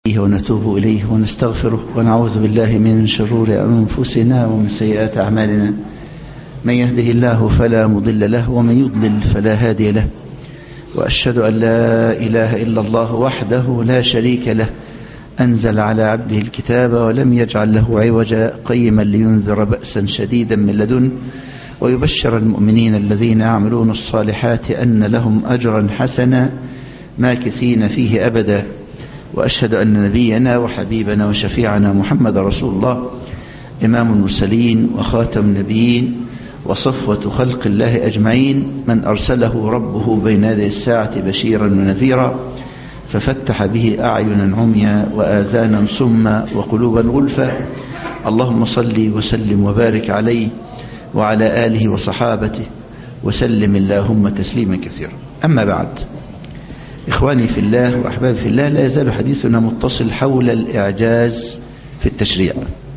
ونتوب إليه ونستغفره ونعوذ بالله من شرور أنفسنا ومن سيئات أعمالنا. من يهده الله فلا مضل له ومن يضلل فلا هادي له، وأشهد أن لا إله إلا الله وحده لا شريك له، أنزل على عبده الكتاب ولم يجعل له عوجا، قيما لينذر بأسا شديدا من لدنه ويبشر المؤمنين الذين يعملون الصالحات أن لهم أجرا حسنا ماكثين فيه أبدا. وأشهد أن نبينا وحبيبنا وشفيعنا محمد رسول الله، إمام المرسلين وخاتم النبيين وصفوة خلق الله أجمعين، من أرسله ربه بين يدي الساعة بشيرا ونذيرا، ففتح به أعينا عميا وآذانا صما وقلوبا غلفا. اللهم صل وسلم وبارك عليه وعلى آله وصحابته وسلم اللهم تسليما كثيرا. أما بعد، إخواني في الله وأحبابي في الله، لا يزال حديثنا متصل حول الإعجاز في التشريع،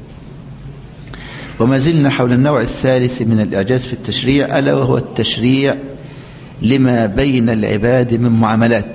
وما زلنا حول النوع الثالث من الإعجاز في التشريع، ألا وهو التشريع لما بين العباد من معاملات.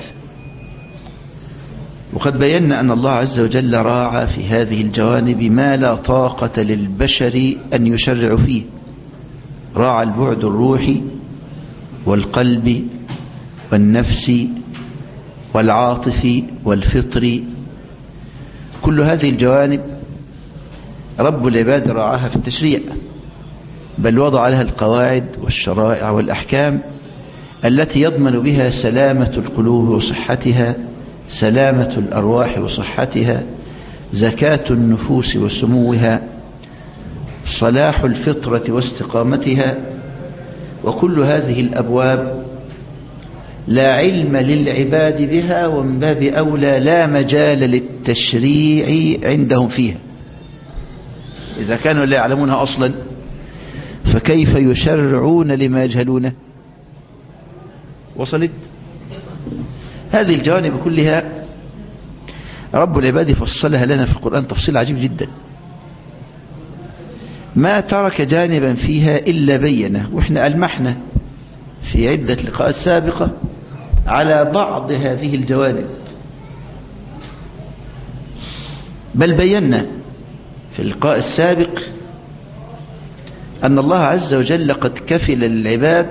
وقد بينا أن الله عز وجل راعى في هذه الجوانب ما لا طاقة للبشر أن يشرع فيه، راعى البعد الروحي والقلب والنفسي والعاطفي والفطري. كل هذه الجوانب رب العباد راعاها في التشريع، بل وضع لها القواعد والشرائع والأحكام التي يضمن بها سلامة القلوب وصحتها، سلامة الأرواح وصحتها، زكاة النفوس وسموها، صلاح الفطرة واستقامتها. وكل هذه الأبواب لا علم للعباد بها، ومن باب أولى لا مجال للتشريع عندهم فيها. إذا كانوا لا يعلمونها أصلا فكيف يشرعون لما يجهلونه؟ وصلت؟ هذه الجوانب كلها رب العباد فصلها لنا في القرآن تفصيل عجيب جدا، ما ترك جانبا فيها إلا بينه. وإحنا ألمحنا في عدة لقاءات سابقة على بعض هذه الجوانب، بل بينا في اللقاء السابق أن الله عز وجل قد كفل للعباد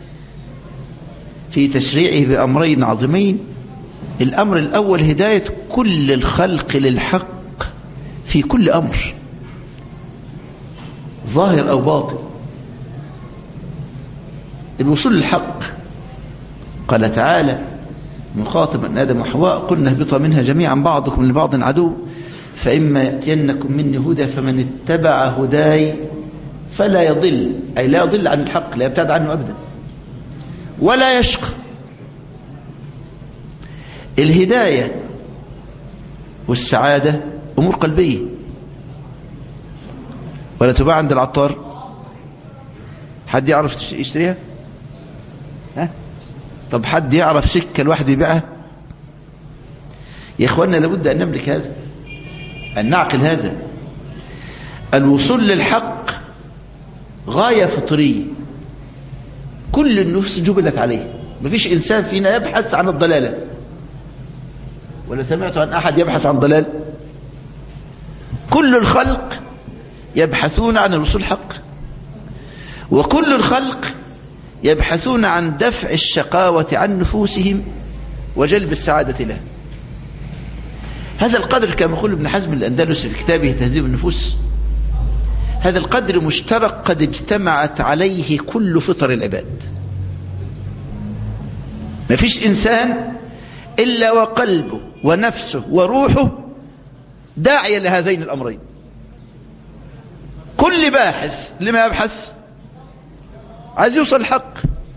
في تشريعه بأمرين عظيمين. الأمر الأول هداية كل الخلق للحق في كل أمر، ظاهر أو باطن، الوصول للحق. قال تعالى مخاطبا آدم وحواء: قلنا اهبطا منها جميعا بعضكم لبعض عدو، فإما يأتينكم مني هدى فمن اتبع هداي فلا يضل، أي لا يضل عن الحق، لا يبتعد عنه أبدا ولا يشقى. الهداية والسعادة أمور قلبية، ولا تباع عند العطار. حد يعرف يشتريها؟ ها؟ طب حد يعرف سكة الواحد يبيعها؟ يا إخواننا لابد أن نملك هذا، أن نعقل هذا. الوصول للحق غاية فطرية كل النفس جبلت عليه، مفيش إنسان فينا يبحث عن الضلالة. ولا سمعت عن أحد يبحث عن ضلال؟ كل الخلق يبحثون عن الوصول الحق، وكل الخلق يبحثون عن دفع الشقاوة عن نفوسهم وجلب السعادة لها. هذا القدر كما يقول ابن حزم الأندلسي في كتابه تهذيب النفوس، هذا القدر مشترك قد اجتمعت عليه كل فطر العباد. ما فيش إنسان إلا وقلبه ونفسه وروحه داعية لهذين الأمرين. كل باحث لما يبحث عايز يوصل الحق.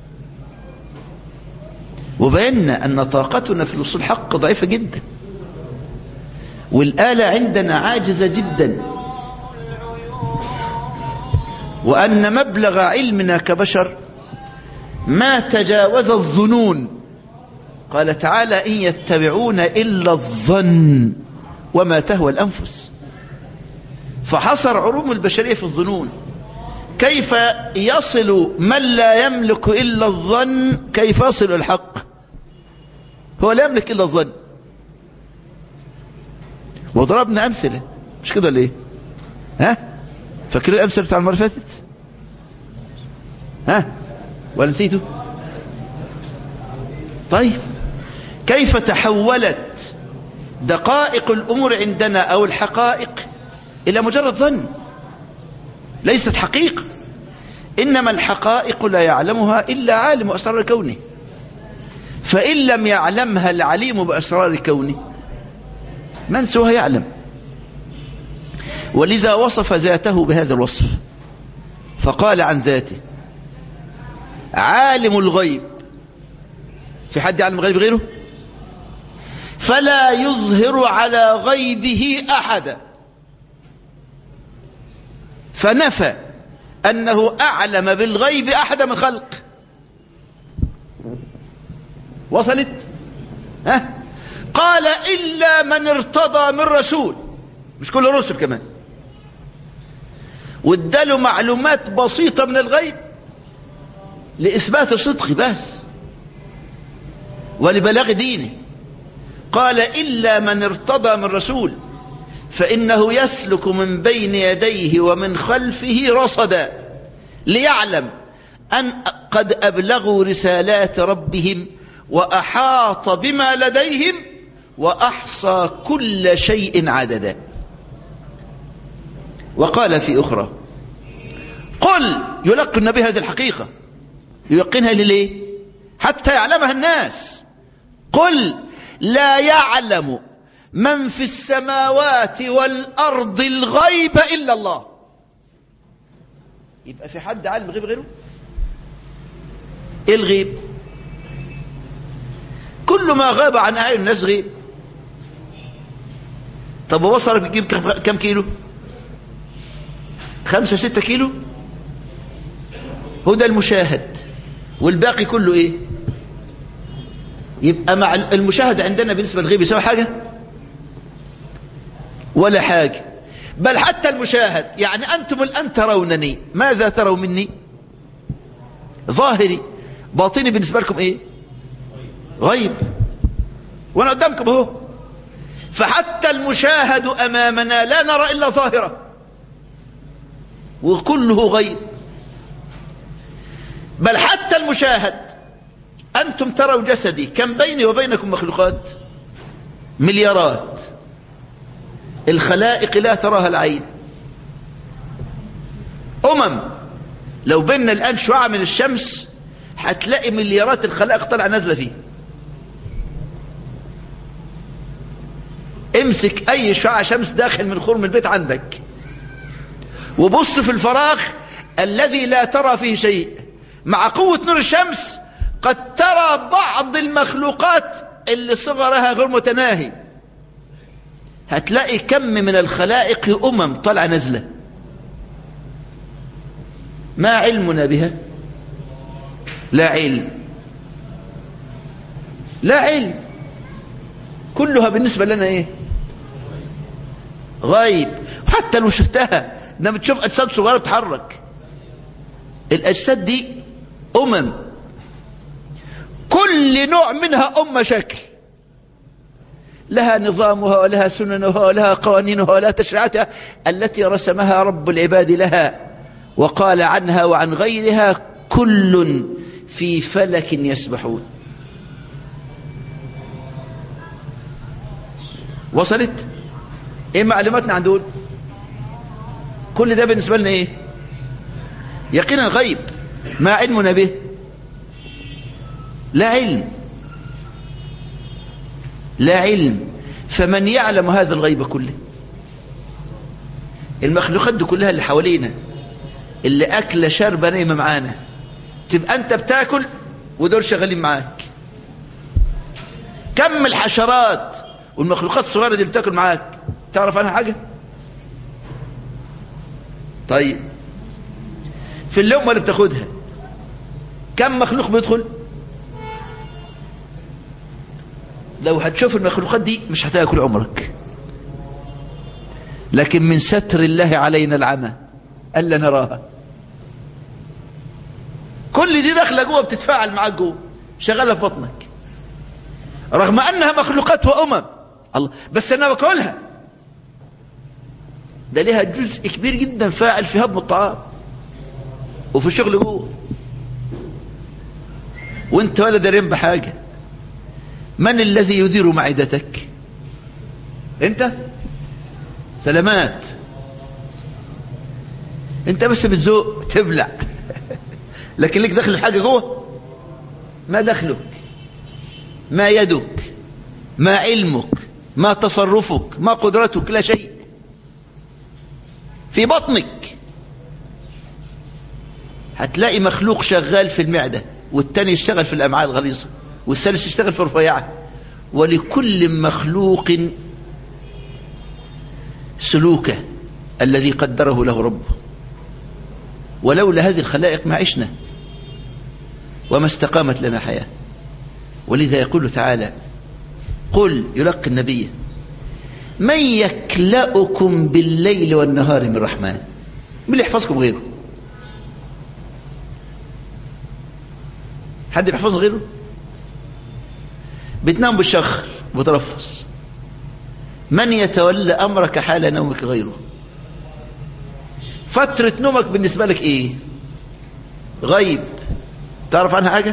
وبينا أن طاقتنا في الوصول الحق ضعيفة جدا، والآلة عندنا عاجزة جدا، وأن مبلغ علمنا كبشر ما تجاوز الظنون. قال تعالى: إن يتبعون إلا الظن وما تهوى الأنفس. فحصر علوم البشرية في الظنون. كيف يصل من لا يملك إلا الظن، كيف يصل الحق؟ هو لا يملك إلا الظن. وضربنا أمثلة، مش كده ليه؟ ها؟ فاكر الأمثلة بتاع المرة اللي فاتت؟ ها؟ ولا نسيته؟ طيب كيف تحولت دقائق الأمور عندنا أو الحقائق إلى مجرد ظن؟ ليست حقيقة، إنما الحقائق لا يعلمها إلا عالم أسرار كونه، فإن لم يعلمها العليم بأسرار كونه من سوى يعلم. ولذا وصف ذاته بهذا الوصف، فقال عن ذاته عالم الغيب. في حد يعلم الغيب غيره؟ فلا يظهر على غيبه أحدا، فنفى أنه أعلم بالغيب أحد من خلق. وصلت؟ ها؟ قال إلا من ارتضى من رسول، مش كل الرسل كمان، واداله معلومات بسيطة من الغيب لإثبات صدقه بس ولبلاغ دينه. قال إلا من ارتضى من رسول فإنه يسلك من بين يديه ومن خلفه رصدا ليعلم أن قد أبلغوا رسالات ربهم وأحاط بما لديهم وأحصى كل شيء عددا. وقال في أخرى قل، يلقن بها هذه الحقيقة، يلقنها لليه؟ حتى يعلمها الناس. قل لا يعلم من في السماوات والأرض الغيب إلا الله. يبقى في حد عالم الغيب غيره؟ ايه الغيب؟ كل ما غاب عن أعين الناس غيب. طب وصل بيجيب كم كيلو؟ 5-6 كيلو، هو ده المشاهد، والباقي كله ايه؟ يبقى مع المشاهد عندنا بالنسبة للغيب يسوي حاجة ولا حاجة. بل حتى المشاهد، يعني أنتم الآن ترونني، ماذا تروا مني؟ ظاهري. باطني بالنسبة لكم ايه؟ غيب، وانا قدامكم اهو. فحتى المشاهد امامنا لا نرى الا ظاهره وكله غيب. بل حتى المشاهد، انتم تروا جسدي، كم بيني وبينكم مخلوقات؟ مليارات. الخلائق لا تراها العين. لو بيننا الان شعاع من الشمس هتلاقي مليارات الخلائق طالعه نازله فيه. امسك اي شعاع شمس داخل من خرم البيت عندك وبص في الفراغ الذي لا ترى فيه شيء، مع قوة نور الشمس قد ترى بعض المخلوقات اللي صغرها غير متناهي. هتلاقي كم من الخلائق طالعه نازله. ما علمنا بها؟ لا علم، لا علم. كلها بالنسبة لنا ايه؟ غيب. حتى لو شفتها، انما تشوف اجساد صغيرة تتحرك. الاجساد دي كل نوع منها شكل، لها نظامها ولها سننها ولها قوانينها ولها تشريعاتها التي رسمها رب العباد لها، وقال عنها وعن غيرها كل في فلك يسبحون. وصلت؟ ايه معلوماتنا عن دول؟ كل ده بالنسبة لنا ايه؟ يقينا غيب. ما علمنا به؟ لا علم، لا علم. فمن يعلم هذا الغيب كله؟ المخلوقات دي كلها اللي حوالينا، اللي أكل شرب نايمة معانا، تبقى أنت بتاكل ودول شغالين معاك. كم الحشرات والمخلوقات الصغيرة دي اللي بتاكل معاك، تعرف عنها حاجة؟ طيب في اللقمة اللي بتاخدها كم مخلوق بيدخل؟ لو هتشوف المخلوقات دي مش هتاكل عمرك. لكن من ستر الله علينا العمى ألا نراها. كل دي داخله جوه بتتفاعل معاك جوه، شغاله في بطنك، رغم انها مخلوقات الله، بس انا باكلها ده لها جزء كبير جدا فاعل في هضم الطعام وفي الشغل جوه، وانت ولا دارين بحاجة. من الذي يدير معدتك؟ انت. سلامات. انت بس بتزوق تبلع لكن لك دخل الحاجة جوه؟ ما دخلك، ما يدك، ما علمك، ما تصرفك، ما قدرتك، لا شيء في بطنك. هتلاقي مخلوق شغال في المعدة، والتاني يشتغل في الأمعاء الغليظة، والثالث يشتغل في الرفيعة. ولكل مخلوق سلوكه الذي قدره له ربه، ولولا هذه الخلائق ما عشنا وما استقامت لنا حياة. ولذا يقول تعالى: قل، يلقي النبي: من يكلأكم بالليل والنهار من الرحمن؟ من اللي يحفظكم غيره؟ حد يحفظ غيره؟ بتنام بالشخر وترفص. من يتولى أمرك حال نومك غيره؟ فترة نومك بالنسبة لك ايه؟ غيب، تعرف عنها حاجة؟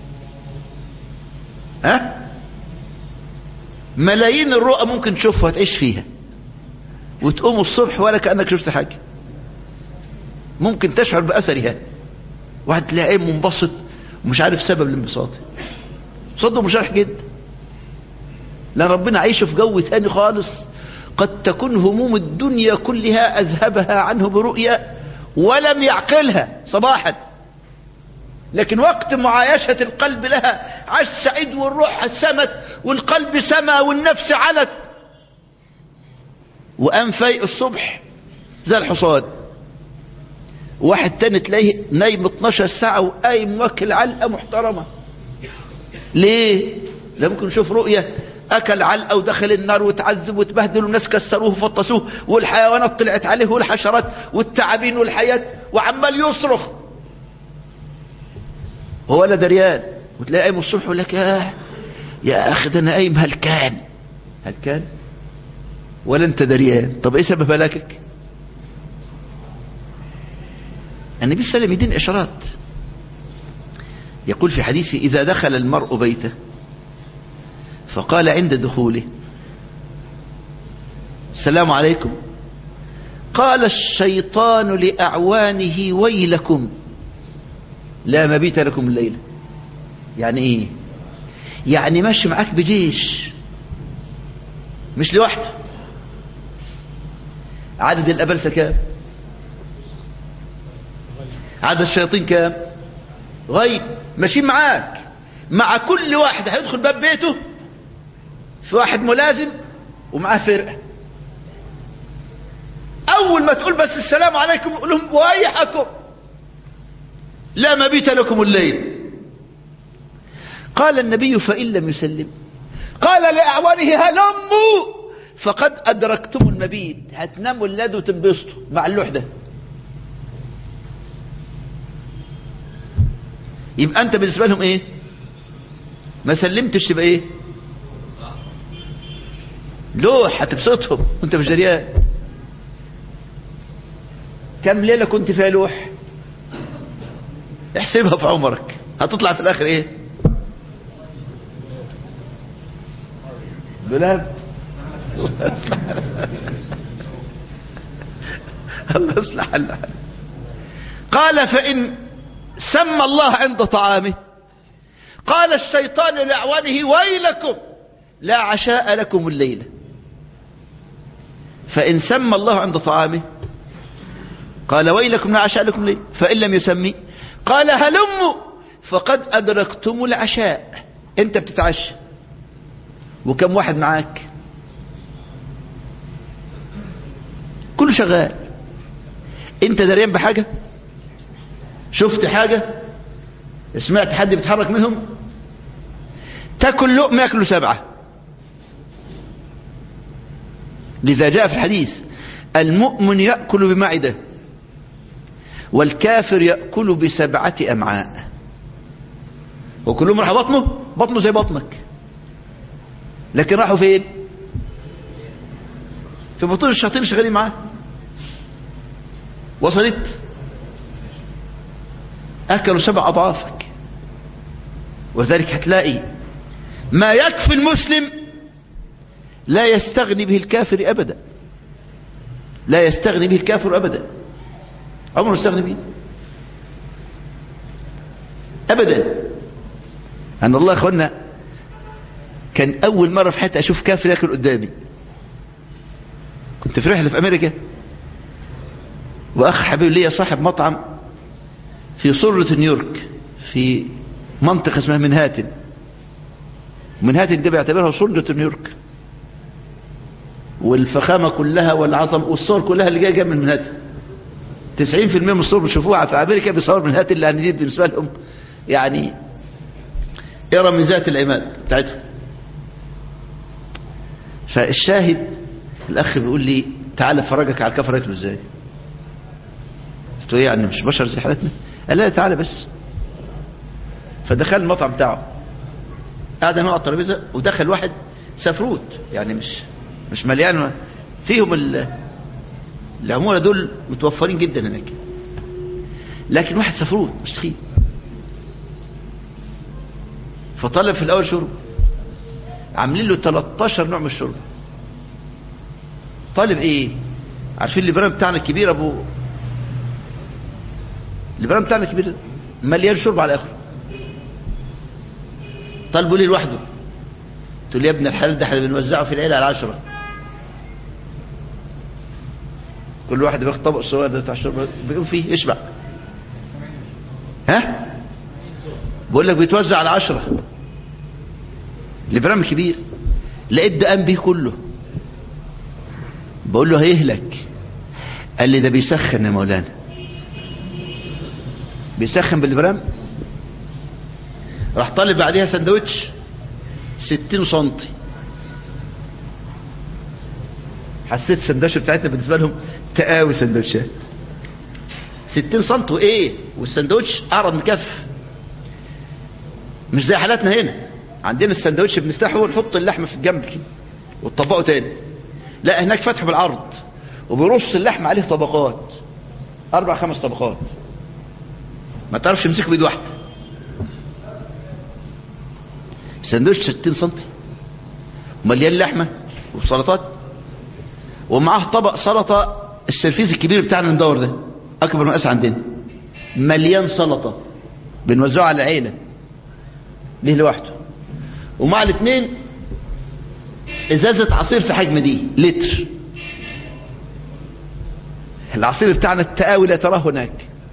ها؟ ملايين الرؤى ممكن تشوفها وتعيش فيها وتقوم الصبح ولا كأنك شفت حاجة، ممكن تشعر بأثرها. واحد تلاقيه منبسط ومش عارف سبب الانبساط، صدق مشارح جدا، لأن ربنا عايشه في جو ثاني خالص. قد تكون هموم الدنيا كلها أذهبها عنه برؤية ولم يعقلها صباحا، لكن وقت معايشة القلب لها عاش سعيد، والروح سمت والقلب سما والنفس علت، وقام فايق الصبح زي الحصان. واحد تاني تلاقيه نايم 12 ساعة وقايم واكل علقة محترمة. ليه؟ لا ممكن نشوف رؤية أكل علقة ودخل النار وتعذب وتبهدل والناس كسروه وفطسوه والحيوانات طلعت عليه والحشرات والتعابين والحياة، وعمال يصرخ هو ولا دريان. وتلاقي قايم الصبح يقول لك: يا أخي ده أنا قايم هلكان. هلكان ولا أنت دريان؟ طب إيه سبب هلاكك؟ النبي صلى الله عليه وسلم يدين إشارات، يقول في حديثه: إذا دخل المرء بيته فقال عند دخوله: السلام عليكم، قال الشيطان لأعوانه: ويلكم لا مبيت لكم الليلة. يعني ايه؟ يعني ماشي معاك بجيش مش لوحده. عدد الأبلسة كام؟ عدد الشياطين كام؟ غيب، ماشيين معاك. مع كل واحد هيدخل باب بيته في واحد ملازم ومعاه فرقة. أول ما تقول بس السلام عليكم يقول لهم: ويحكم لا مبيت لكم الليل. قال النبي: فإن لم يسلم، قال لأعوانه: هلموا فقد أدركتم المبيت. هتناموا الليل وتنبسطوا مع اللوح ده. يبقى أنت بالنسبة لهم إيه؟ ما سلمتش تبقى إيه؟ لوح هتبسطهم وأنت مش دريان. كم ليلة كنت فيها لوح؟ احسبها في عمرك، هتطلع في الآخر إيه؟ دولاب. الله يصلح الحال. قال: فإن سمى الله عند طعامه، قال الشيطان لأعوانه: ويلكم لا عشاء لكم الليلة. فإن سمى الله عند طعامه قال: ويلكم لا عشاء لكم الليلة. فإن لم يسمي قال: هلموا فقد أدركتم العشاء. أنت بتتعشى وكم واحد معاك؟ كله شغال. أنت دريان بحاجة؟ شفت حاجة؟ سمعت حد بيتحرك منهم؟ تاكل لقمة ياكلوا 7. لذا جاء في الحديث: المؤمن يأكل بمعدة والكافر يأكل ب7 أمعاء. وكلهم راحوا بطنه زي بطنك، لكن راحوا فين؟ في بطون الشياطين شغالين معاه. وصلت؟ أكلوا 7 أضعافك. وذلك هتلاقي ما يكفي المسلم لا يستغني به الكافر أبدا، لا يستغني به الكافر أبدا، عمره يستغني به أبدا. أن الله أخوانا كان أول مرة في حياتي أشوف كافر يأكل قدامي. كنت في رحلة في أمريكا، وأخ حبيب لي صاحب مطعم في سرة نيويورك في منطقة اسمها منهاتن. منهاتن دي بيعتبرها سرة نيويورك، والفخامة كلها والعظم والصور كلها اللي جاية من منهاتن. 90% من الصور بتشوفوها في أمريكا بيصور منهاتن، لأن دي بالنسبة لهم يعني إرى من ذات العماد بتاعتهم. فالشاهد الأخ بيقول لي تعالى فرجك على الكفر ياكلوا ازاي. قلت له ايه يعني مش بشر زي حالتنا؟ قال لا تعالى بس. فدخل المطعم بتاعه، قاعد انا على الترابيزه، ودخل واحد سفروت يعني مش مليان، فيهم العموله دول متوفرين جدا هناك، لكن واحد سفروت مش تخين. فطلب في الاول شرب، عاملين له 13 نوع من الشرب. طالب ايه؟ عارفين اللبرام بتاعنا الكبير اللبرام بتاعنا الكبير مليان شرب على اخره. طالبوا ليه لوحده؟ قلت له يا ابن الحلال ده احنا بنوزعه في العيله على 10. كل واحد بياخد طبق صغير ده بتاع الشرب بيقوم فيه يشبع. ها؟ بقول لك بيتوزع على 10. اللبرام الكبير. لقيت ده قام بيه كله. بقول له هيهلك. قال لي ده بيسخن يا مولانا. بيسخن بالبرام. راح طالب بعديها سندوتش 60 سنتي. حسيت السندوتش بتاعتنا بالنسبه لهم تقاوي سندوتشات 60 سنتي وايه، والسندوتش اعرض من كف. مش زي حالاتنا هنا، عندنا السندوتش بنفتحه ونحط اللحمه في الجنب كده وتطبقه تاني. لا هناك فتحه بالعرض، وبيرص اللحمه عليه طبقات 4-5 طبقات، ما تعرفش تمسكه بايد واحده. سندوتش 60 سنتي مليان لحمه وسلطات، ومعاه طبق سلطه السرفيز الكبير بتاعنا المدور ده اكبر مقاس عندنا، مليان سلطه بنوزعه على العيله ليه لوحده. ومع الاثنين ازازه عصير في حجم دي لتر. العصير بتاعنا التقاوي لا تراه هناك،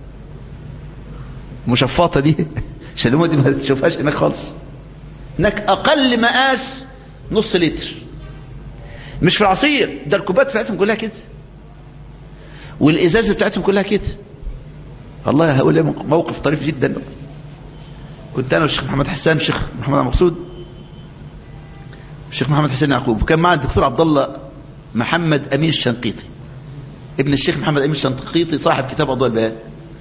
مشفاطه دي عشان دي ما تشوفهاش هناك خالص. هناك اقل مقاس نص لتر. مش في العصير ده، الكوبات بتاعتهم كلها كده، والازاز بتاعتهم كلها كده. والله هقول موقف طريف جدا. كنت انا والشيخ محمد حسان، الشيخ محمد مقصود، الشيخ محمد حسين يعقوب، وكان معنا الدكتور عبد الله محمد امين الشنقيطي ابن الشيخ محمد امين الشنقيطي صاحب كتاب اضواء البيان.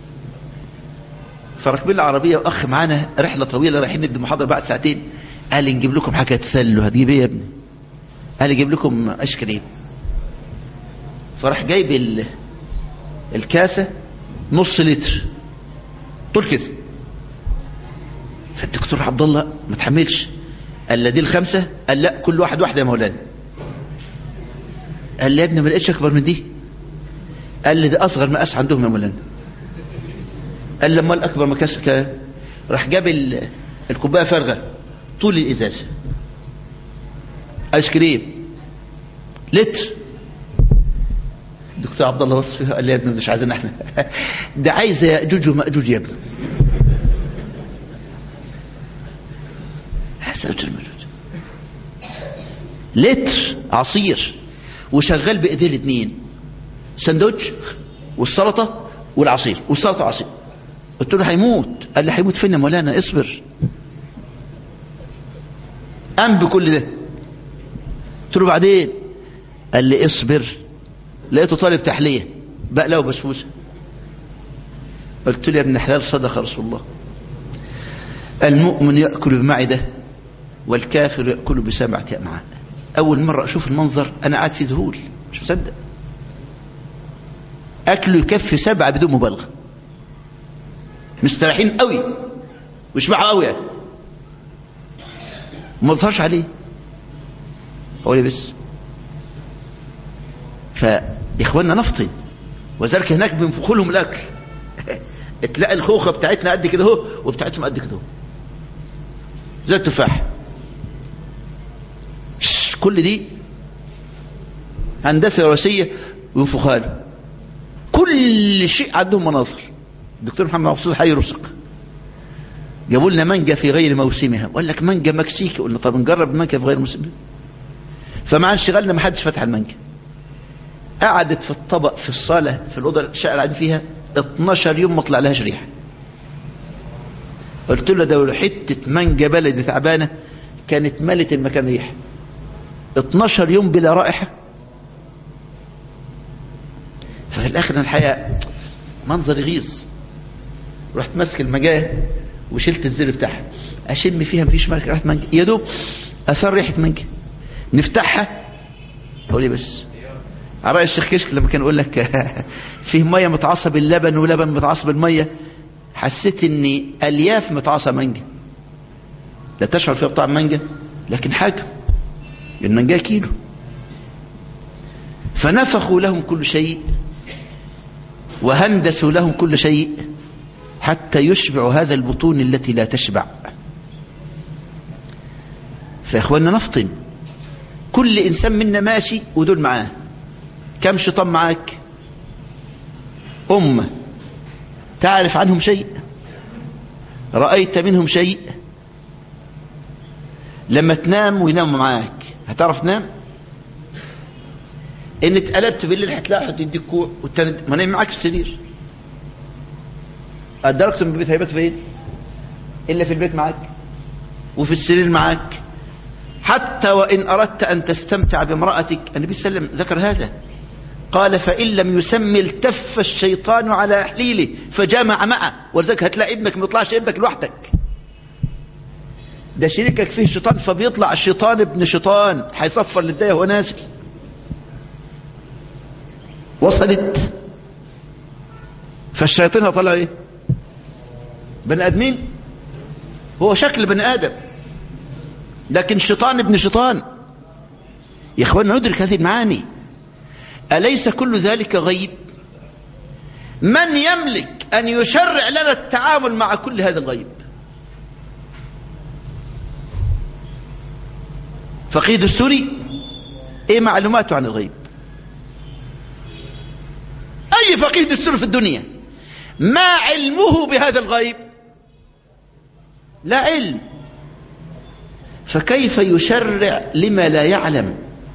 فركبين العربيه واخ معانا رحله طويله رايحين ندي محاضره بعد ساعتين. قال لي نجيب لكم حاجه تسلوا. هتجيب ايه يا ابني؟ قال لي جيب لكم ايس كريم. فراح جايب الكاسه نص لتر طول كده. فالدكتور عبد الله ما تحملش، قال لي دي ال5. قال لا كل واحد واحده يا مولانا. قال لي يا ابني ما لقيتش اكبر من دي. قال لي ده اصغر مقاس عندهم يا مولانا. قال لي امال الاكبر مقاس كام؟ راح جاب الكوبايه فارغه طول الازازه ايس كريم لتر. الدكتور عبد الله بص فيها قال لي يا ابني مش عايزين احنا ده عايز ياجوج وماجوج يا ابني. لتر عصير وشغال بايديه الاثنين، سندوتش والسلطه والعصير والسلطه وعصير. قلت له هيموت. قال لي هيموت فين يا مولانا؟ اصبر. قام بكل ده. قلت له بعدين؟ قال لي اصبر. لقيته طالب تحليه بقلاوه وبسبوسه. قلت له يا ابن حلال صدق رسول الله، المؤمن ياكل بمعده والكافر ياكل ب7 امعاء. اول مره اشوف المنظر انا قاعد في ذهول مش مصدق. أكله يكفي 7 بدون مبالغة، مستريحين قوي ويشبعوا قوي يعني، وما بيظهرش عليه هو ليه بس. فإخواننا نفطن، وذلك هناك بينفخوا لهم الأكل تلاقي الخوخة بتاعتنا قد كده اهو وبتاعتهم قد كده اهو زي التفاح. كل دي هندسة وراثية وينفخها له. كل شيء عندهم مناظر. الدكتور محمد مبسوط حي رزق جابوا لنا مانجا في غير موسمها، وقال لك مانجا مكسيكي، قلنا طب نجرب المانجا في غير موسمها. فمع انشغالنا ما حدش فتح المانجا، قعدت في الطبق في الصالة في الأوضة الشقة اللي قاعدين فيها 12 يوم ما طلع لهاش ريحة. قلت له ده لو حتة مانجا بلدي تعبانة كانت ملت المكان ريحة. 12 يوم بلا رائحة. ففي الآخر الحقيقة منظر يغيظ. رحت ماسك المجاية وشلت الزر بتاعها أشم فيها مفيش ريحة مانجا، يا دوب أثار ريحة مانجا. نفتحها أقول لي بس على رأي الشيخ كشك لما كان يقول لك فيه مية متعصى باللبن ولبن متعصى بالمية، حسيت اني الياف متعصى مانجا، لا تشعر فيها بطعم مانجا لكن حاجة المانجا كيلو. فنفخوا لهم كل شيء وهندسوا لهم كل شيء حتى يشبعوا هذا البطون التي لا تشبع. فإخواننا نفطن، كل إنسان منا ماشي ودول معاه. كم شيطان معاك؟ أمة تعرف عنهم شيء؟ رأيت منهم شيء؟ لما تنام وينام معاك هتعرف تنام؟ إن اتقلبت بالليل هتلاقي حد يديك كوع والتاني ما نايم معاك في السرير. أدركت من البيت هيبات فين؟ إلا في البيت معاك وفي السرير معاك. حتى وإن أردت أن تستمتع بامرأتك، النبي صلى الله عليه وسلم ذكر هذا، قال فإن لم يسمي التف الشيطان على أحليله فجامع معه. ولذلك هتلاقي ابنك ما يطلعش ابنك لوحدك، ده شريكك فيه شيطان، فبيطلع الشيطان ابن شيطان هيصفر للداية وهو نازل. وصلت. فالشياطين هطلع ايه؟ بني ادمين، هو شكل بني ادم لكن شيطان ابن شيطان. يا اخوانا ندرك هذه المعاني. أليس كل ذلك غيب؟ من يملك أن يشرع لنا التعامل مع كل هذا الغيب؟ فقيه دستوري ايه معلوماته عن الغيب؟ اي فقيه دستوري في الدنيا ما علمه بهذا الغيب؟ لا علم. فكيف يشرع لما لا يعلم؟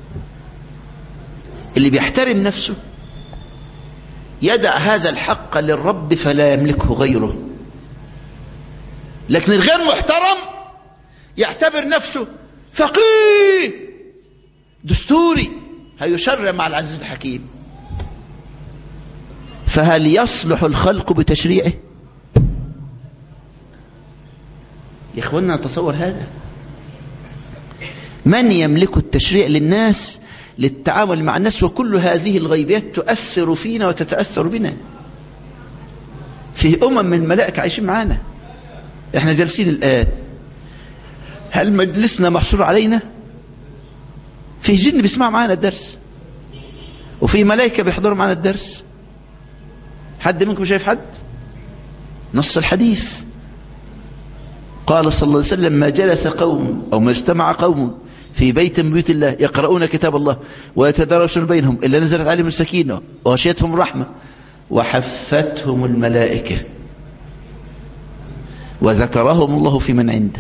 اللي بيحترم نفسه يدع هذا الحق للرب فلا يملكه غيره، لكن الغير محترم يعتبر نفسه فقيه دستوري هيشرع مع العزيز الحكيم. فهل يصلح الخلق بتشريعه؟ يا اخوانا نتصور هذا. من يملك التشريع للناس للتعامل مع الناس؟ وكل هذه الغيبيات تؤثر فينا وتتأثر بنا. فيه من الملائكة عايشين معانا، احنا جالسين الآن، هل مجلسنا محصور علينا؟ فيه جن بيسمع معانا الدرس، وفيه ملائكة بيحضروا معانا الدرس. حد منكم شايف حد؟ نص الحديث قال صلى الله عليه وسلم ما جلس قوم أو ما اجتمع قوم في بيت من بيوت الله يقرؤون كتاب الله ويتدارسون بينهم إلا نزلت عليهم السكينة وغشيتهم الرحمة وحفتهم الملائكة وذكرهم الله في من عنده.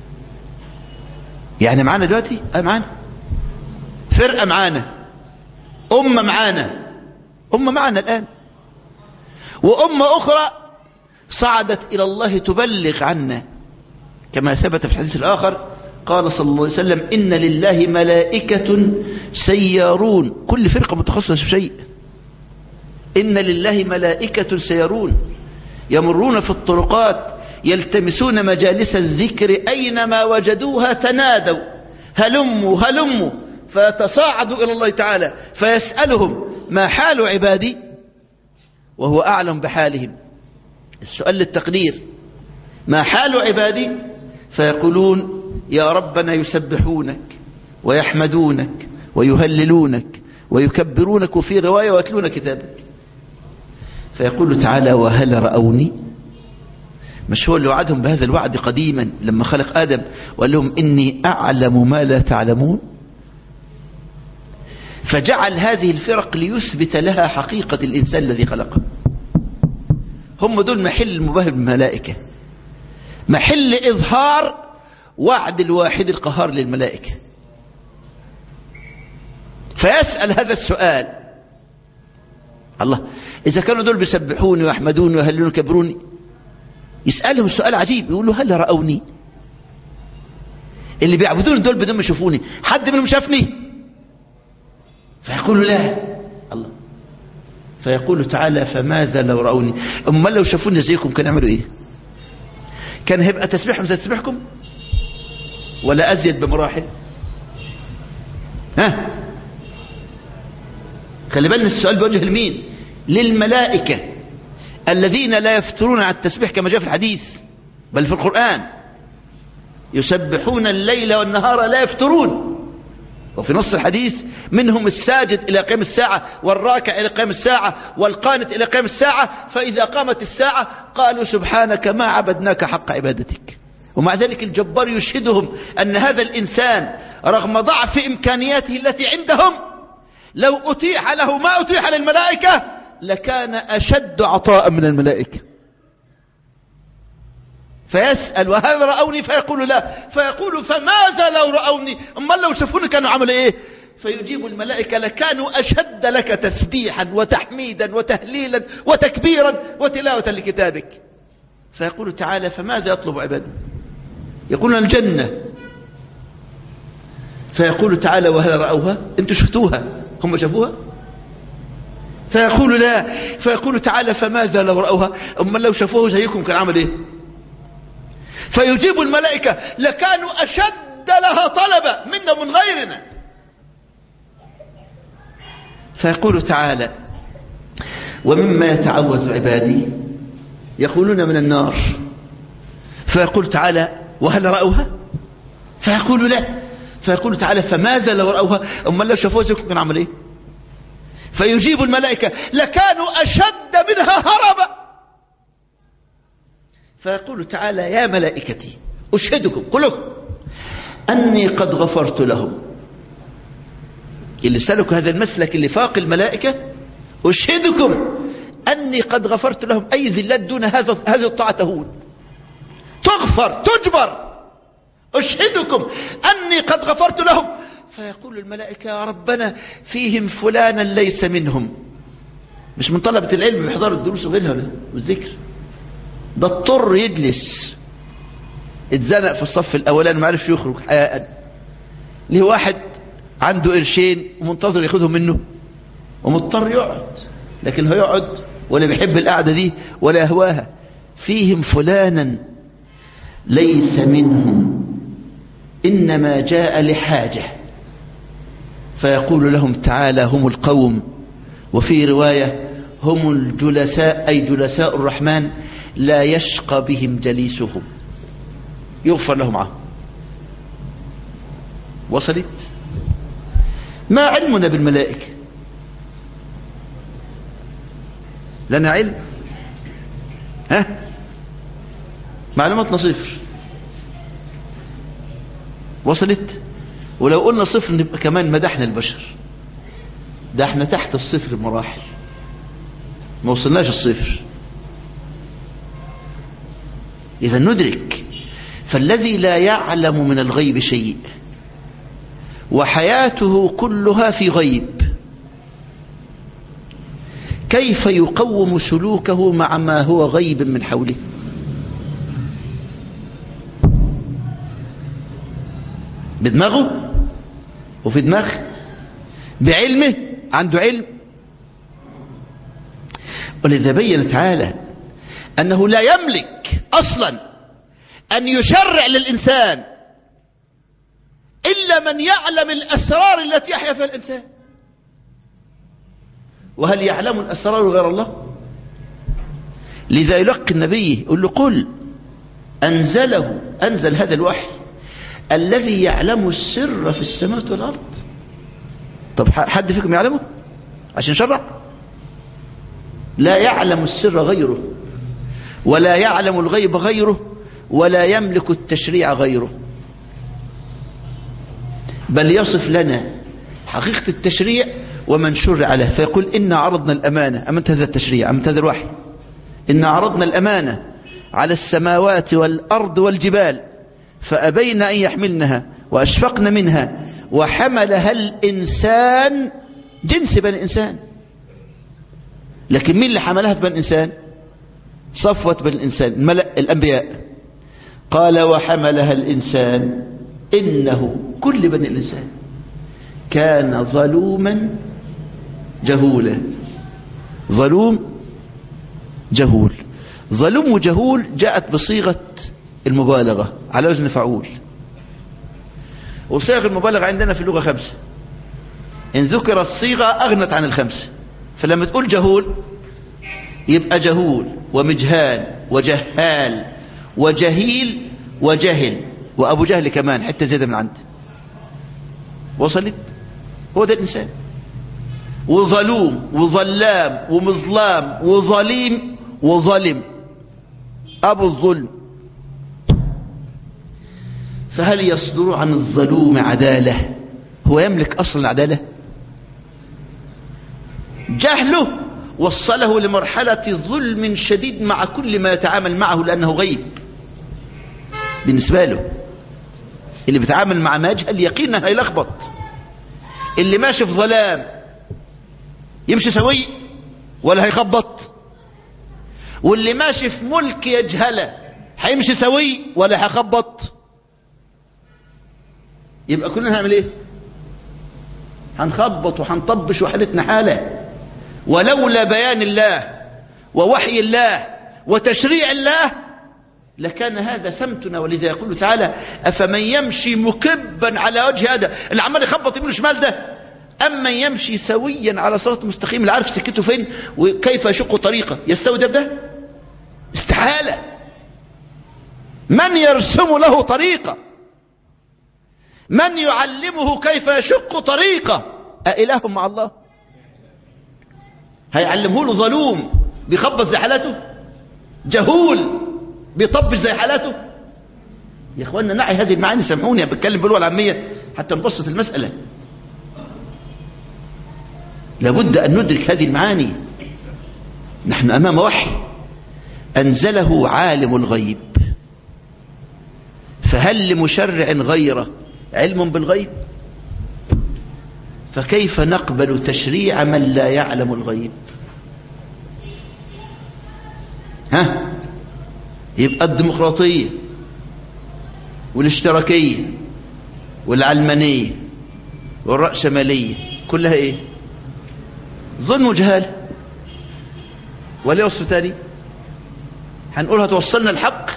يعني معانا دلوقتي؟ معانا فرقة، معانا أمة، معانا أمة معانا الآن، وأمة أخرى صعدت إلى الله تبلغ عنا كما ثبت في الحديث الآخر قال صلى الله عليه وسلم إن لله ملائكة سيارون. كل فرقة متخصصة في شيء. إن لله ملائكة سيارون يمرون في الطرقات يلتمسون مجالس الذكر أينما وجدوها تنادوا هلموا هلموا، فيتصاعدوا إلى الله تعالى فيسألهم ما حال عبادي وهو أعلم بحالهم. السؤال للتقدير: ما حال عبادي؟ فيقولون: يا ربنا يسبحونك ويحمدونك ويهللونك ويكبرونك، وفي رواية ويتلون كتابك. فيقول تعالى: وهل رأوني؟ مش هو اللي وعدهم بهذا الوعد قديما لما خلق آدم وقال لهم: إني أعلم ما لا تعلمون؟ فجعل هذه الفرق ليثبت لها حقيقة الإنسان الذي خلقه. هم دول محل المباهي بالملائكة، محل إظهار وعد الواحد القهار للملائكة. فيسأل هذا السؤال: الله، إذا كانوا دول بيسبحوني ويحمدوني ويهللوني ويكبروني، يسألهم سؤال عجيب، يقول له: هل رأوني؟ اللي بيعبدون دول بدون ما يشوفوني، حد منهم شافني؟ فيقول لا. الله. فيقول تعالى: فماذا لو رأوني؟ أما لو شافوني زيكم كان يعملوا إيه؟ كان هيبقى تسبيحهم زي تسبيحكم ولا أزيد بمراحل؟ ها؟ خلي بالنا السؤال بوجه لمين؟ للملائكة الذين لا يفترون على التسبيح كما جاء في الحديث بل في القرآن: يسبحون الليل والنهار لا يفترون. وفي نص الحديث: منهم الساجد إلى قيام الساعة، والراكع إلى قيام الساعة، والقانت إلى قيام الساعة، فإذا قامت الساعة قالوا: سبحانك ما عبدناك حق عبادتك. ومع ذلك الجبار يشهدهم أن هذا الإنسان رغم ضعف إمكانياته التي عندهم لو أتيح له ما أتيح للملائكة لكان أشد عطاء من الملائكة. فيسأل: وهل رأوني؟ فيقول لا. فيقول: فماذا لو رأوني؟ أما لو شافوني كانوا عملوا إيه؟ فيجيب الملائكة: لكانوا أشد لك تسبيحا وتحميدا وتهليلا وتكبيرا وتلاوة لكتابك. فيقول تعالى: فماذا يطلب عبادي؟ يقولون: الجنة. فيقول تعالى: وهل رأوها؟ أنتوا شفتوها؟ هم شافوها؟ فيقول لا. فيقول تعالى: فماذا لو رأوها؟ أما لو شافوه زيكم كان عمل إيه؟ فيجيب الملائكة: لكانوا أشد لها طلبا منا ومن غيرنا. فيقول تعالى: ومما يتعوذ عبادي يقولون من النار. فيقول تعالى: وهل رأوها؟ فيقول لا. فيقول تعالى: فماذا لو رأوها؟ أما لو شافوها زيكم كان عمل إيه؟ فيجيب الملائكة: لكانوا أشد منها هربا. فيقول تعالى: يا ملائكتي أشهدكم كلكم أني قد غفرت لهم. اللي سلكوا هذا المسلك اللي فاق الملائكة: أشهدكم أني قد غفرت لهم، أي ذلات دون هذه الطاعة تهون، تغفر تجبر. أشهدكم أني قد غفرت لهم. فيقول الملائكة: يا ربنا فيهم فلانا ليس منهم. مش من طلبة العلم بيحضروا الدروس وغيرها والذكر، ده اضطر يجلس، اتزنق في الصف الأولاني ما عرفش يخرج حياء. ليه واحد عنده قرشين ومنتظر ياخدهم منه ومضطر يقعد، لكن هو يقعد ولا بيحب القعدة دي ولا يهواها. فيهم فلانا ليس منهم إنما جاء لحاجة. فيقول لهم تعالى: هم القوم. وفي رواية: هم الجلساء، أي جلساء الرحمن لا يشقى بهم جليسهم، يغفر لهم عنه. وصلت؟ ما علمنا بالملائكة؟ لنا علم؟ ها؟ معلوماتنا صفر. وصلت؟ ولو قلنا صفر نبقى كمان مدحنا البشر. ده احنا تحت الصفر بمراحل، ما وصلناش الصفر. إذا ندرك: فالذي لا يعلم من الغيب شيء وحياته كلها في غيب، كيف يقوم سلوكه مع ما هو غيب من حوله؟ بدماغه وفي دماغه، بعلمه، عنده علم. ولذا بين تعالى أنه لا يملك أصلا أن يشرع للإنسان إلا من يعلم الأسرار التي يحيا فيها الإنسان. وهل يعلم الأسرار غير الله؟ لذا يلقي النبي يقول له قل أنزل هذا الوحي الذي يعلم السر في السماوات والأرض. طب حد فيكم يعلمه عشان شرع؟ لا يعلم السر غيره، ولا يعلم الغيب غيره، ولا يملك التشريع غيره، بل يصف لنا حقيقة التشريع ومن شرع له، فيقول إنا عرضنا الأمانة، أمنت هذا التشريع، أمنت هذا الوحي، إنا عرضنا الأمانة على السماوات والأرض والجبال فأبين أن يحملنها وأشفقن منها وحملها الإنسان، جنس بني الإنسان. لكن مين اللي حملها بني الإنسان؟ صفوة بني الإنسان، الملأ الأنبياء. قال وحملها الإنسان إنه كل بني الإنسان كان ظلوما جهولا. ظلوم جهول. ظلوم وجهول جاءت بصيغة المبالغة على وزن فعول، وصيغ المبالغة عندنا في اللغة 5، إن ذكر الصيغة أغنت عن ال5. فلما تقول جهول يبقى جهول ومجهال وجهال وجهيل وجهل وأبو جهل كمان حتى زيادة من عنده. وصلت؟ هو ده الإنسان. وظلوم وظلام ومظلام وظليم وظلم، أبو الظلم. فهل يصدر عن الظلوم عدالة؟ هو يملك أصل العدالة؟ جهله وصله لمرحلة ظلم شديد مع كل ما يتعامل معه لأنه غيب بالنسبة له. اللي بيتعامل مع ما يجهل يقينا هيلخبط. اللي ماشي في ظلام يمشي سوي ولا هيخبط؟ واللي ماشي في ملك يجهله هيمشي سوي ولا هيخبط؟ يبقى كلنا هنعمل ايه؟ هنخبط وهنطبش وحالتنا حالة. ولولا بيان الله ووحي الله وتشريع الله لكان هذا سمتنا. ولذا يقول تعالى أفمن يمشي مكبا على وجه هذا اللي عمال يخبط يمين وشمال ده، أما يمشي سويا على صراط مستقيم اللي عارف سكته فين وكيف يشق طريقه، يستوي ده؟ استحالة. من يرسم له طريقة؟ من يعلمه كيف يشق طريقه؟ أإله مع الله؟ هيعلمه له ظلوم بيخبط زي حالاته؟ جهول بيطبش زي حالاته؟ يا اخوانا نعي هذه المعاني. سامحوني بتكلم باللغة العامية حتى نبسط المسألة. لابد أن ندرك هذه المعاني. نحن أمام وحي أنزله عالم الغيب، فهل لمشرع غيره علم بالغيب؟ فكيف نقبل تشريع من لا يعلم الغيب؟ يبقى الديمقراطية والاشتراكية والعلمانية والرأسمالية كلها ايه؟ ظلم وجهال. ولا وصف تاني؟ هنقول هتوصلنا الحق،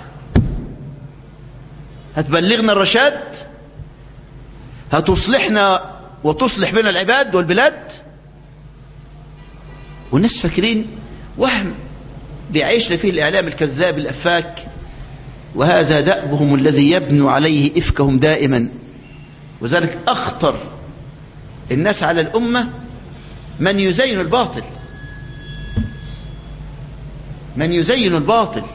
هتبلغنا الرشاد، هتصلحنا وتصلح بين العباد والبلاد. والناس فاكرين وهم بيعيشنا فيه الإعلام الكذاب الأفاك، وهذا دأبهم الذي يبنوا عليه إفكهم دائما. وذلك أخطر الناس على الأمة من يزين الباطل، من يزين الباطل.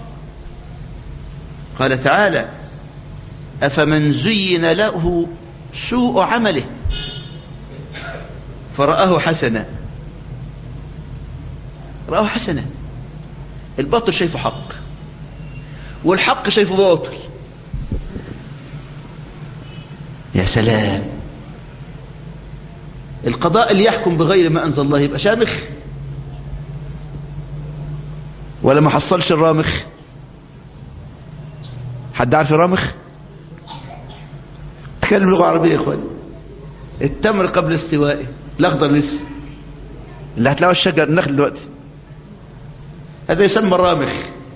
قال تعالى أفمن زين له سوء عمله فرآه حسنا. رآه حسنا. الباطل شايفه حق والحق شايفه باطل. يا سلام. القضاء اللي يحكم بغير ما أنزل الله يبقى شامخ ولا ما حصلش الرامخ؟ حد عارف الرامخ؟ تكلم لغة عربية يا اخوان. التمر قبل استوائه، الاخضر لسه، اللي هتلاقوا الشجر النخل دلوقتي، هذا يسمى الرامخ.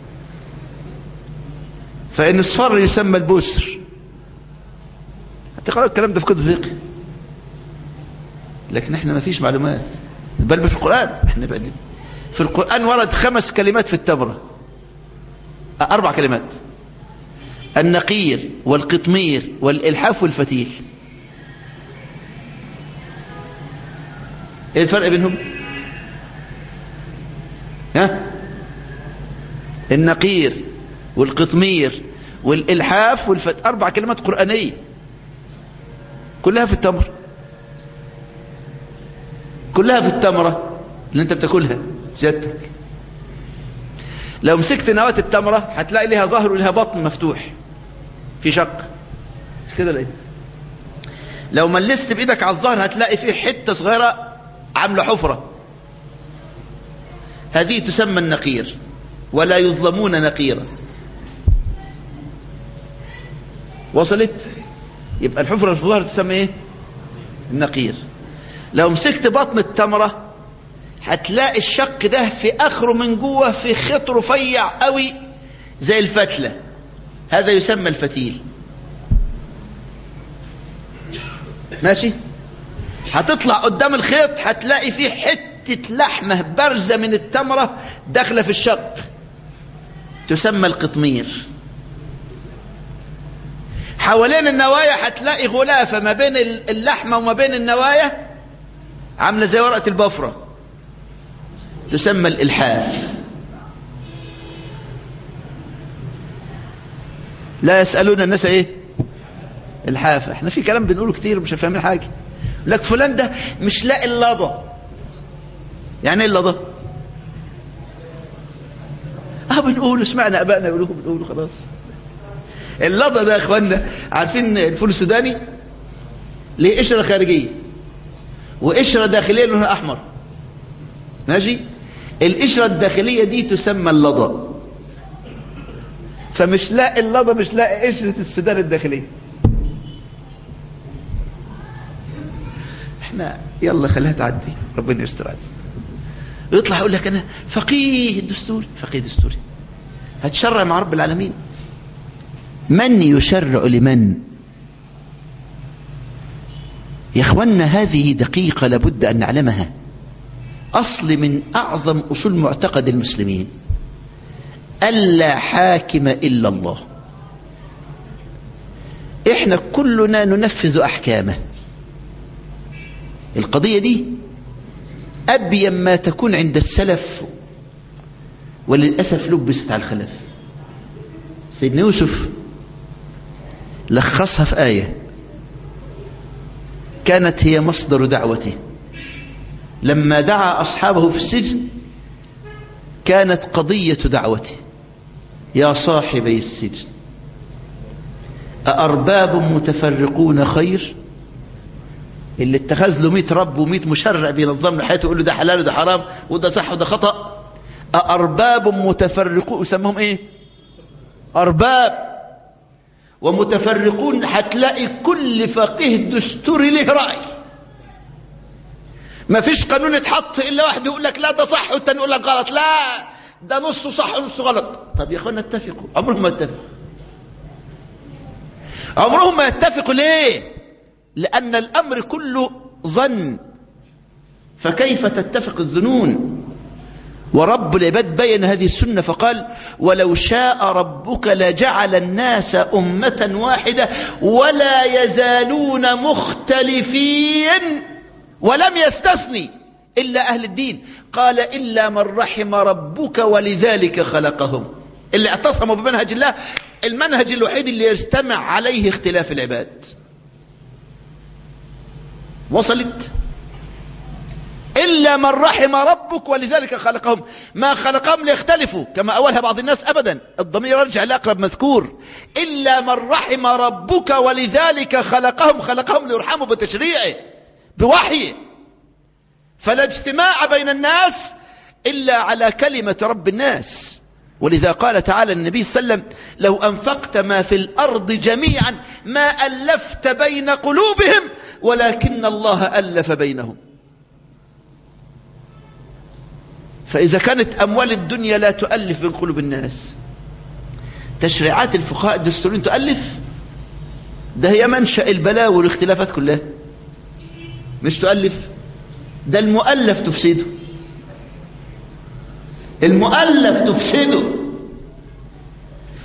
فإن اصفر يسمى البسر. هتقرأوا الكلام ده في كتب فقه، لكن احنا ما فيش معلومات. بل في القرآن احنا بعدين في القرآن ورد 5 كلمات في التمرة 4 كلمات: النقير والقطمير والإلحاف والفتيل. ايه الفرق بينهم؟ النقير والقطمير والإلحاف والفتيل، 4 كلمات قرآنية كلها في التمر، كلها في التمرة اللي انت بتاكلها سيادتك. لو مسكت نواة التمرة هتلاقي لها ظهر ولها بطن مفتوح في شق، مش كده ليه؟ لو ملست بإيدك على الظهر هتلاقي فيه حتة صغيرة عاملة حفرة، هذه تسمى النقير، ولا يظلمون نقيرا. وصلت؟ يبقى الحفرة في الظهر تسمى ايه؟ النقير. لو مسكت بطن التمرة هتلاقي الشق ده في اخره من جوه في خيط رفيع قوي زي الفتلة، هذا يسمى الفتيل. ماشي؟ هتطلع قدام الخيط هتلاقي فيه حتة لحمة بارزة من التمرة داخلة في الشق، تسمى القطمير. حوالين النوايا هتلاقي غلافة ما بين اللحمة وما بين النوايا عاملة زي ورقة البفرة، تسمى الإلحاف. لا يسألون الناس ايه الحاف. احنا في كلام بنقوله كتير مش فاهمين حاجة. لك فلان ده مش لاقي اللضة. يعني ايه اللضة؟ بنقول سمعنا ابائنا يقولوه بنقوله خلاص. اللضة ده يا اخوانا، عارفين الفول السوداني ليه قشرة خارجية وقشرة داخلية لونها احمر، ماشي؟ القشرة الداخلية دي تسمى اللضة. فمش لاقي اللضة، مش لاقي قشرة السودان الداخلية. احنا يلا خليها تعدي، ربنا يستر عليك. يطلع يقول لك انا فقيه دستوري. فقيه دستوري هتشرع مع رب العالمين؟ من يشرع لمن؟ يا اخوانا هذه دقيقة لابد ان نعلمها، اصل من اعظم اصول معتقد المسلمين: الا حاكم الا الله. احنا كلنا ننفذ احكامه. القضية دي أبين ما تكون عند السلف، وللأسف لبست على الخلف. سيدنا يوسف لخصها في آية كانت هي مصدر دعوته. لما دعا أصحابه في السجن كانت قضية دعوته: يا صاحبي السجن أأرباب متفرقون خير؟ اللي اتخذ له 100 رب و100 مشرع بينظم له حياته، يقول له ده حلال وده حرام وده صح وده خطأ. أأرباب متفرقون، يسموهم ايه؟ أرباب ومتفرقون. هتلاقي كل فقيه دستوري له رأي، ما فيش قانون يتحط إلا واحد يقول لك لا ده صح والتاني يقول لك غلط، لا ده نصه صح ونصه غلط. طب يا اخوانا اتفقوا، عمرهم ما اتفقوا. عمرهم ما يتفقوا. ليه؟ لأن الأمر كله ظن، فكيف تتفق الظنون؟ ورب العباد بين هذه السنة فقال: ولو شاء ربك لجعل الناس أمة واحدة ولا يزالون مختلفين ولم يستثني إلا أهل الدين. قال: إلا من رحم ربك ولذلك خلقهم. اللي اعتصموا بمنهج الله، المنهج الوحيد اللي يجتمع عليه اختلاف العباد. وصلت؟ إلا من رحم ربك ولذلك خلقهم. ما خلقهم ليختلفوا كما أولها بعض الناس أبدا، الضمير يرجع لأقرب مذكور. إلا من رحم ربك ولذلك خلقهم، خلقهم ليرحموا بتشريعه بوحيه. فلا اجتماع بين الناس إلا على كلمة رب الناس. ولذا قال تعالى النبي صلى الله عليه وسلم: لو أنفقت ما في الأرض جميعا ما ألفت بين قلوبهم ولكن الله ألف بينهم. فإذا كانت أموال الدنيا لا تؤلف بين قلوب الناس، تشريعات الفقهاء الدستوريين تؤلف؟ ده هي منشأ البلاوي والاختلافات كلها، مش تؤلف. ده المؤلف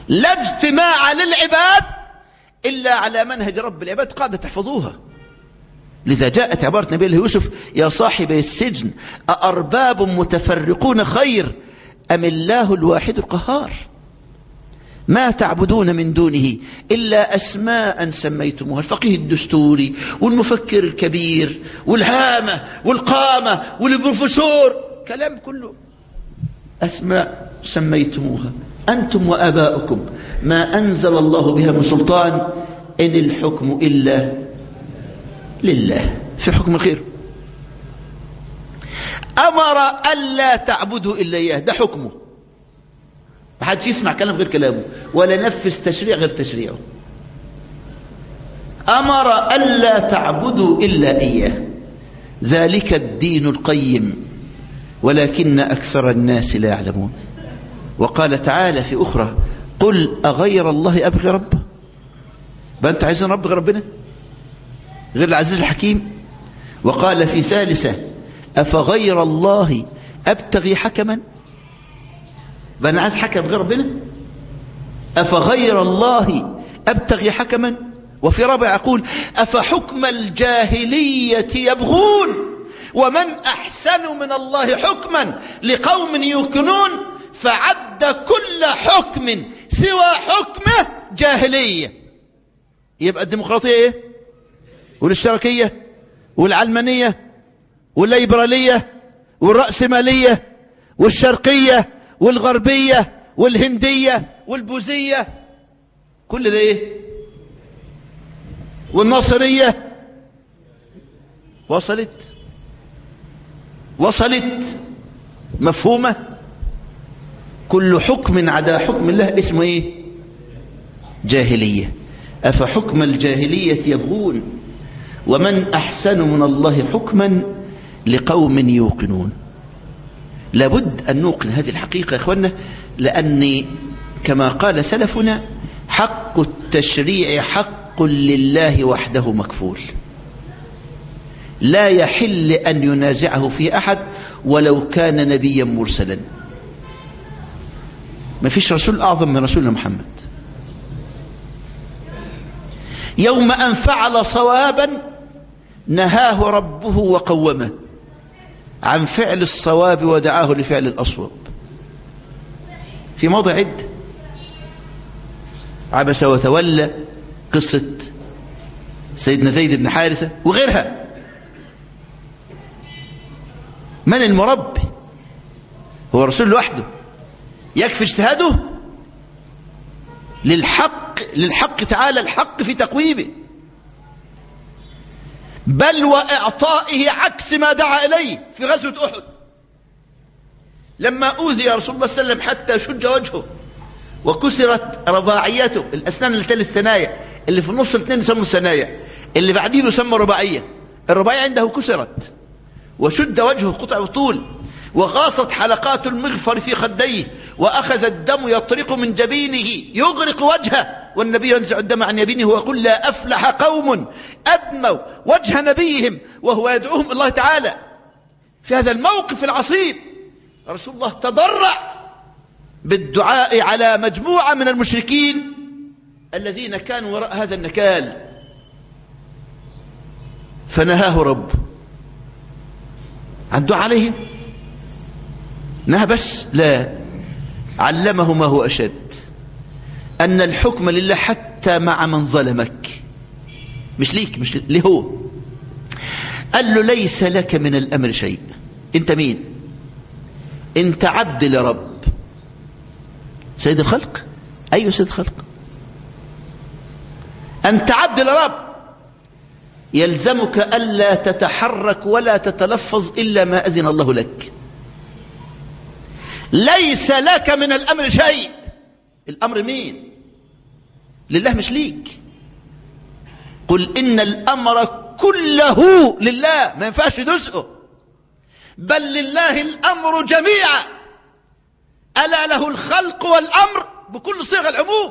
لا اجتماع للعباد إلا على منهج رب العباد قاعدة تحفظوها. لذا جاءت عبارة نبي الله يوسف: يا صاحبي السجن أأرباب متفرقون خير أم الله الواحد القهار ما تعبدون من دونه إلا أسماء سميتموها. الفقيه الدستوري والمفكر الكبير والهامة والقامة والبروفيسور، كلام كله أسماء سميتموها أنتم وآباؤكم ما أنزل الله بها من سلطان إن الحكم إلا لله. في حكم الخير أمر ألا تعبدوا إلا إياه، ده حكمه، ما حدش يسمع كلام غير كلامه ولا نفذ تشريع غير تشريعه. أمر ألا تعبدوا إلا إياه ذلك الدين القيم ولكن أكثر الناس لا يعلمون. وقال تعالى في أخرى: قل أغير الله أبغي رب. بل أنت عايزين رب غير ربنا، غير العزيز الحكيم. وقال في ثالثة: أفغير الله أبتغي حكما. بل أنا عايز حكم غير ربنا، أفغير الله أبتغي حكما. وفي رابع يقول: أفحكم الجاهلية يبغون ومن أحسن من الله حكما لقوم يوقنون. فعد كل حكم سوى حكمه جاهلية. يبقى الديمقراطية ايه؟ والاشتراكية والعلمانية والليبرالية والرأسمالية والشرقية والغربية والهندية والبوذية، كل ده ايه؟ والناصرية. وصلت مفهومة. كل حكم عدا حكم الله اسمه ايه؟ جاهلية. أفحكم الجاهلية يبغون ومن أحسن من الله حكما لقوم يوقنون. لابد أن نوقن هذه الحقيقة يا إخوانا، لأن كما قال سلفنا: حق التشريع حق لله وحده مكفول، لا يحل أن ينازعه في أحد ولو كان نبيا مرسلا. ما فيش رسول أعظم من رسولنا محمد. يوم أن فعل صوابا نهاه ربه وقومه عن فعل الصواب ودعاه لفعل الأصواب. في موضع عد: عبس وتولى، قصة سيدنا زيد بن حارثة وغيرها. من المربي؟ هو الرسول لوحده يكفي اجتهاده؟ للحق تعالى الحق في تقويمه، بل وإعطائه عكس ما دعا إليه في غزوة أحد. لما أوذي رسول الله صلى الله عليه وسلم حتى شج وجهه وكسرت رباعيته، الأسنان اللي تلي الثنايا، اللي في النص الاثنين يسموا الثنايا، اللي بعدين يسمى رباعية. الرباعية عنده كسرت وشد وجهه قطع طول، وغاصت حلقات المغفر في خديه، وأخذ الدم يطرق من جبينه يغرق وجهه، والنبي ينزع الدم عن يمينه ويقول: لا أفلح قوم أدموا وجه نبيهم وهو يدعوهم الله تعالى. في هذا الموقف العصيب رسول الله تضرع بالدعاء على مجموعة من المشركين الذين كانوا وراء هذا النكال، فنهاه رب عن الدعاء عليهم. نهى بس؟ لا، علمه ما هو أشد، أن الحكم لله حتى مع من ظلمك، مش ليك، مش ليه هو. قال له: ليس لك من الأمر شيء. أنت مين؟ أنت عبد لرب سيد الخلق. أيوة سيد الخلق. أنت عبد لرب، يلزمك ألا تتحرك ولا تتلفظ إلا ما أذن الله لك. ليس لك من الأمر شيء. الأمر مين؟ لله مش ليك. قل إن الأمر كله لله، ما ينفعش جزءه، بل لله الأمر جميعا، ألا له الخلق والأمر بكل صيغ العموم.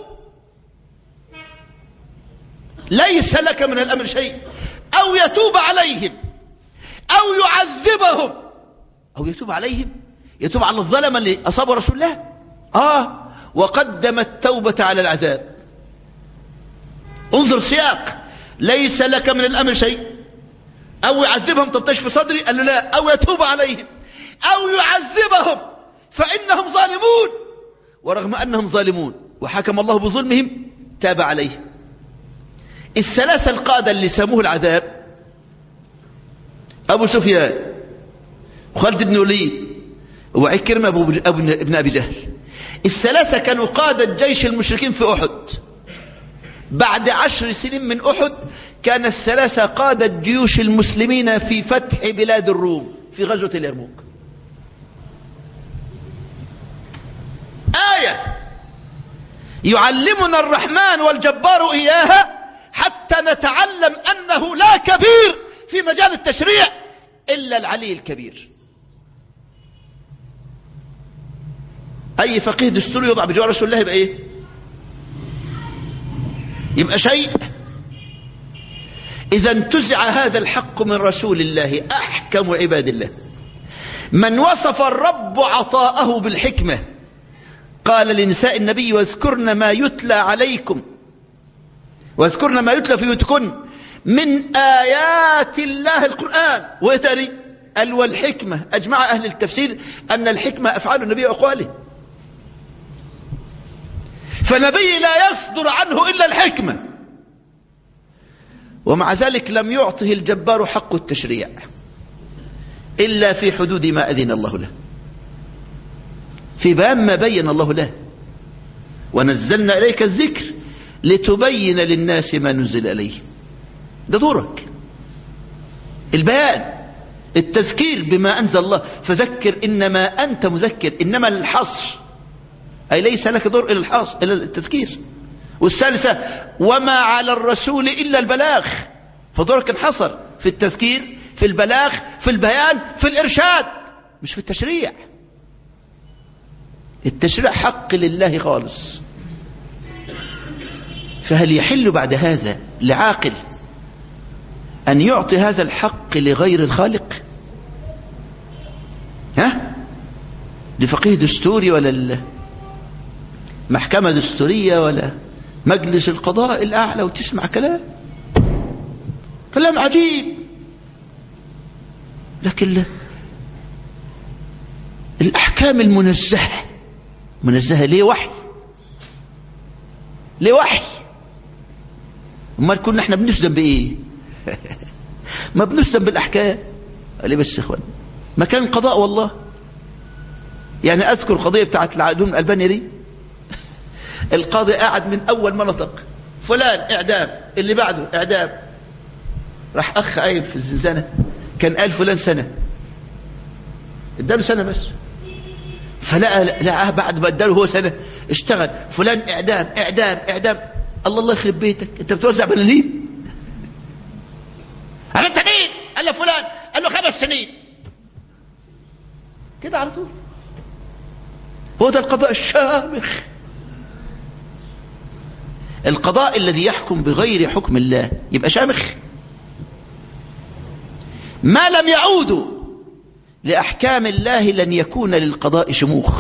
ليس لك من الأمر شيء، أو يتوب عليهم أو يعذبهم. أو يتوب عليهم، يتوب على الظلم اللي أصابوا رسول الله. وقدم التوبة على العذاب. انظر سياق، ليس لك من الأمر شيء، أو يعذبهم تبطش في صدري، قال له لا، أو يتوب عليهم أو يعذبهم فإنهم ظالمون. ورغم أنهم ظالمون وحكم الله بظلمهم تاب عليهم. الثلاثة القادة اللي سموه العذاب، أبو سفيان وخالد بن وليد وعكرمة ابن أبي جهل، الثلاثة كانوا قادة جيش المشركين في أحد. بعد 10 سنين من أحد كان الثلاثة قادة جيوش المسلمين في فتح بلاد الروم في غزوة اليرموك. آية يعلمنا الرحمن والجبار إياها حتى نتعلم أنه لا كبير في مجال التشريع إلا العلي الكبير. أي فقيه دستوري يوضع بجوار رسول الله يبقى إيه؟ يبقى شيء. إذا انتزع هذا الحق من رسول الله أحكم عباد الله. من وصف الرب عطاءه بالحكمة، قال لنساء النبي: واذكرن ما يتلى عليكم، واذكرن ما يتلى في بيوتكن من آيات الله القرآن. ويتالي قال والحكمة. أجمع أهل التفسير أن الحكمة أفعال النبي وأقواله، فنبي لا يصدر عنه إلا الحكمة، ومع ذلك لم يعطه الجبار حق التشريع إلا في حدود ما أذن الله له، في بيان ما بين الله له. ونزلنا إليك الذكر لتبين للناس ما نزل إليه. ده دورك، البيان، التذكير بما أنزل الله. فذكر إنما أنت مذكر، إنما الحصر، أي ليس لك دور إلى الحصر إلى التذكير. والثالثة وما على الرسول إلا البلاغ، فدورك انحصر في التذكير، في البلاغ، في البيان، في الإرشاد، مش في التشريع. التشريع حق لله خالص. فهل يحل بعد هذا لعاقل أن يعطي هذا الحق لغير الخالق؟ لفقيه دستوري ولا محكمة دستورية ولا مجلس القضاء الأعلى وتسمع كلام عجيب. لكن الأحكام المنزهة ليه وحي؟ ليه وحي؟ امال كنا احنا بنسلم بايه؟ ما بنسلم بالاحكام. ليه بس يا اخوان؟ مكان القضاء والله. يعني اذكر قضيه بتاعت العدوم الالباني دي، القاضي قاعد من اول ما نطق فلان اعدام، اللي بعده اعدام، راح اخ قايم في الزنزانه كان قال فلان سنه، اداله سنه بس، فلقى بعد ما اداله هو سنه اشتغل فلان اعدام اعدام اعدام. الله يخرب بيتك، انت بتوزع بلالين؟ قال انت مين؟ قال له فلان، قال له 5 سنين كده على طول. هو ده القضاء الشامخ، القضاء الذي يحكم بغير حكم الله يبقى شامخ. ما لم يعودوا لأحكام الله لن يكون للقضاء شموخ.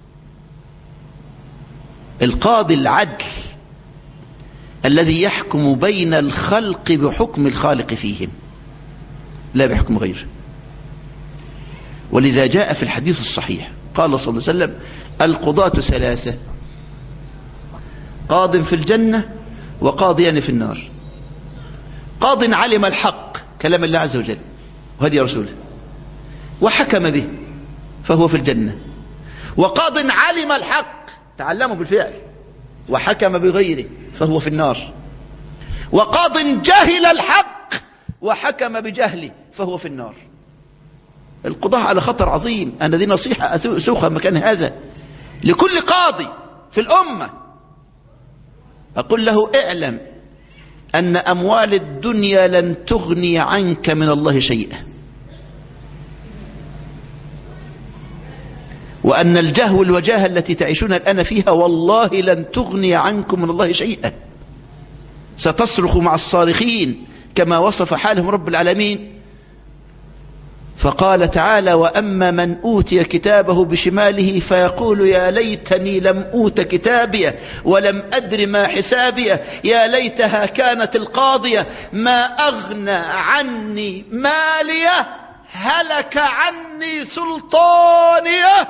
القاضي العدل الذي يحكم بين الخلق بحكم الخالق فيهم لا بحكم غيره. ولذا جاء في الحديث الصحيح قال صلى الله عليه وسلم: القضاة 3، قاض في الجنة وقاضيان في النار. قاض علم الحق كلام الله عز وجل وهدي رسوله وحكم به فهو في الجنة، وقاض علم الحق تعلمه بالفعل وحكم بغيره فهو في النار، وقاض جهل الحق وحكم بجهله فهو في النار. القضاء على خطر عظيم. أنا دي نصيحة أسوقها مكان هذا لكل قاضي في الأمة، أقول له: اعلم أن أموال الدنيا لن تغني عنك من الله شيئا، وأن الجاه والوجاهة التي تعيشون الآن فيها والله لن تغني عنكم من الله شيئا. ستصرخ مع الصارخين كما وصف حالهم رب العالمين، فقال تعالى: وأما من أوتي كتابه بشماله فيقول يا ليتني لم أوت كتابيه ولم أدر ما حسابيه يا ليتها كانت القاضية ما أغنى عني ماليه هلك عني سلطانيه.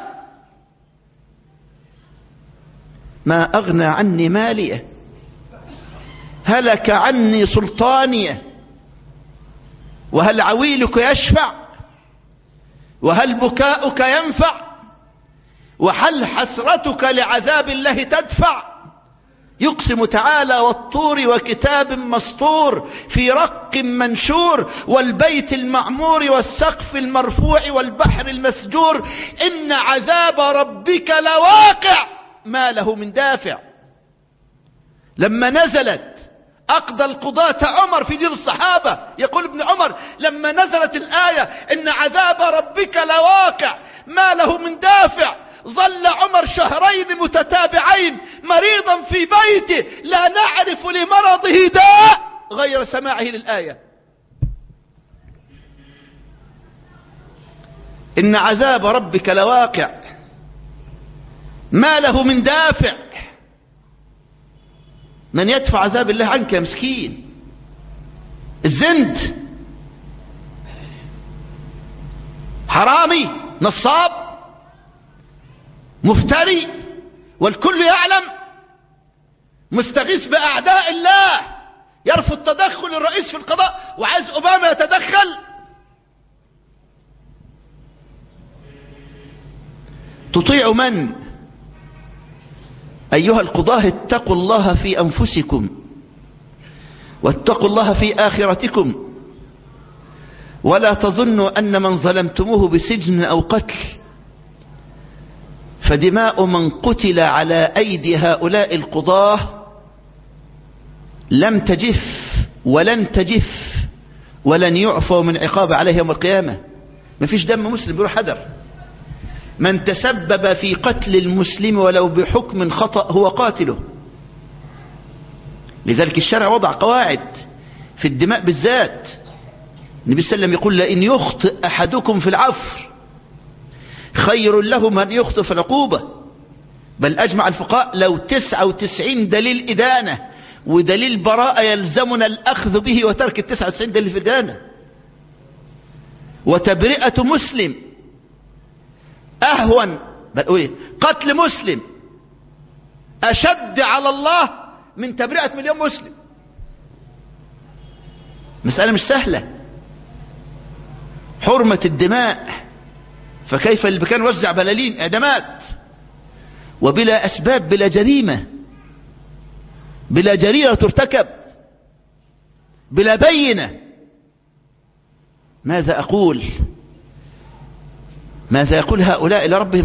ما أغنى عني ماليه هلك عني سلطانيه. وهل عويلك يشفع؟ وهل بكاؤك ينفع؟ وهل حسرتك لعذاب الله تدفع؟ يقسم تعالى: والطور وكتاب مسطور في رق منشور والبيت المعمور والسقف المرفوع والبحر المسجور إن عذاب ربك لواقع ما له من دافع. لما نزلت أقضى القضاة عمر في دين الصحابة، يقول ابن عمر: لما نزلت الآية إن عذاب ربك لواقع ما له من دافع، ظل عمر شهرين متتابعين مريضا في بيته لا نعرف لمرضه داء غير سماعه للآية. إن عذاب ربك لواقع ما له من دافع. من يدفع عذاب الله عنك يا مسكين؟ الزند، حرامي، نصاب، مفتري، والكل يعلم، مستغيث بأعداء الله، يرفض تدخل الرئيس في القضاء وعايز أوباما يتدخل. تطيع من؟ أيها القضاة اتقوا الله في أنفسكم واتقوا الله في آخرتكم، ولا تظنوا أن من ظلمتموه بسجن أو قتل فدماء من قتل على أيدي هؤلاء القضاة لم تجف ولن تجف ولن يعفوا من عقاب عليه يوم القيامة. ما فيش دم مسلم بيروح هدر. من تسبب في قتل المسلم ولو بحكم خطأ هو قاتله. لذلك الشرع وضع قواعد في الدماء بالذات. النبي صلى الله عليه وسلم يقول: لئن يخطئ أحدكم في العفر خير له من يخطئ في العقوبة. بل أجمع الفقهاء لو 99 دليل إدانة ودليل براءة يلزمنا الأخذ به وترك 99 دليل في إدانة. وتبرئة مسلم أهون، بل قتل مسلم أشد على الله من تبرئة مليون مسلم. مسألة مش سهلة. حرمة الدماء، فكيف اللي كان وزع بلالين إعدامات وبلا أسباب، بلا جريمة، بلا جريمة ترتكب، بلا بينة. ماذا أقول؟ ماذا يقول هؤلاء لربهم